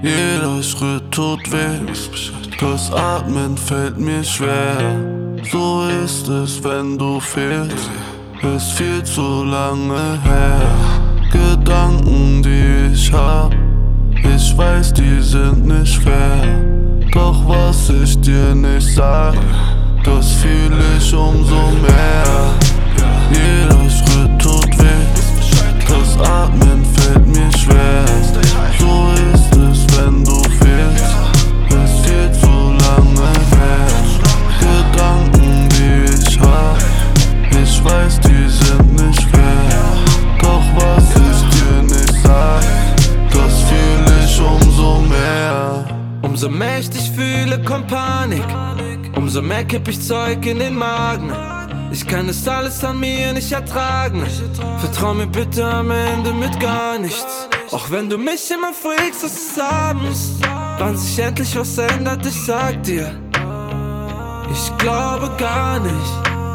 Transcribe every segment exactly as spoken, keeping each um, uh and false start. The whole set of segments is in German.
Jeder Schritt tut weh, das Atmen fällt mir schwer. So ist es, wenn du fehlst, ist viel zu lange her. Gedanken, die ich hab, ich weiß, die sind nicht fair. Doch was ich dir nicht sag, das fühl ich umso mehr. Jeder Schritt tut weh, das Atmen fällt mir schwer. So ist es, wenn du fehlst, ist viel zu lange her. Gedanken, die ich hab, ich weiß, die sind nicht fair. Doch was ich dir nicht sag, das fühl ich umso mehr. Umso mehr ich dich fühle, kommt Panik. Umso mehr kipp ich Zeug in den Magen. Ich kann es alles an mir nicht ertragen. Vertrau mir bitte am Ende mit gar nichts. Auch wenn du mich immer fragst, was es abends, wann sich endlich was ändert, ich sag dir, ich glaube gar nicht.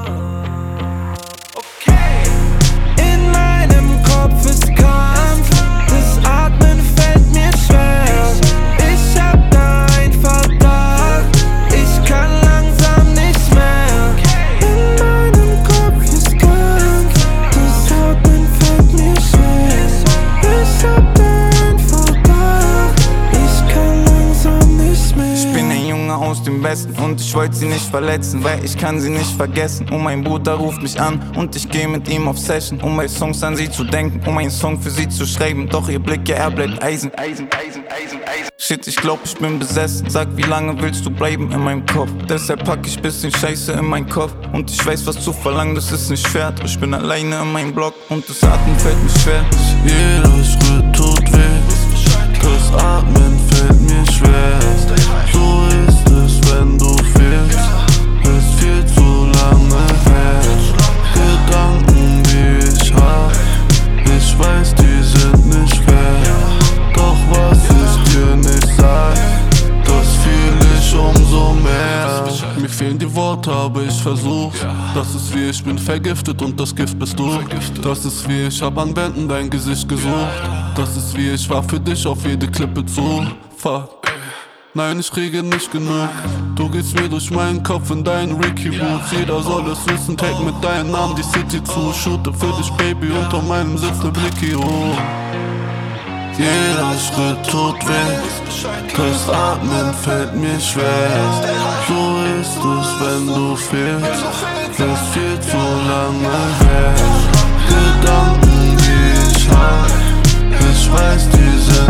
In meinem Kopf ist Kampf, das Atmen fällt mir schwer. Ich hab da ein Verdacht, ich kann langsam nicht mehr. In meinem Kopf ist Kampf, das Atmen fällt mir schwer. Ich hab da ein Verdacht, ich kann langsam nicht mehr. Ich bin ein Junge aus dem Westen und ich wollte sie nicht verletzen, weil ich kann sie nicht vergessen. Und mein Bruder ruft mich an und ich geh mit ihm auf Session, um bei Songs an sie zu denken, um einen Song für sie zu schreiben. Doch ihr Blick, ja, er bleibt Eisen, Eisen, Eisen, Eisen, Eisen. Shit, ich glaub, ich bin besessen. Sag, wie lange willst du bleiben in meinem Kopf? Deshalb pack ich bisschen Scheiße in meinen Kopf. Und ich weiß, was zu verlangen, das ist nicht schwer. Doch ich bin alleine in meinem Block und das Atmen fällt mir schwer. Jeder Schritt tut weh, das Atmen fällt mir schwer. So ist es, wenn du fehlst, ist viel zu lange her. Gedanken, die ich hab, ich weiß, die sind nicht fair. Doch was ich dir nicht sag, das fühl ich umso mehr. Mir fehlen die Worte, aber ich versuch's. Das ist wie ich bin vergiftet und das Gift bist du. Das ist wie ich hab an Wänden dein Gesicht gesucht. Das ist wie ich war für dich auf jede Klippe zu. Fuck. Nein, ich kriege nicht genug. Du gehst mir durch meinen Kopf in deinen Ricky Boots. Jeder soll es wissen, take mit deinem Namen die City zu. Shoote für dich, Baby, unter meinem Sitz ne Blicky, oh. Jeder Schritt tut weh, das Atmen fällt mir schwer. So ist es, wenn du fehlst, ist viel zu lange her. Gedanken, die ich hab, ich weiß, die sind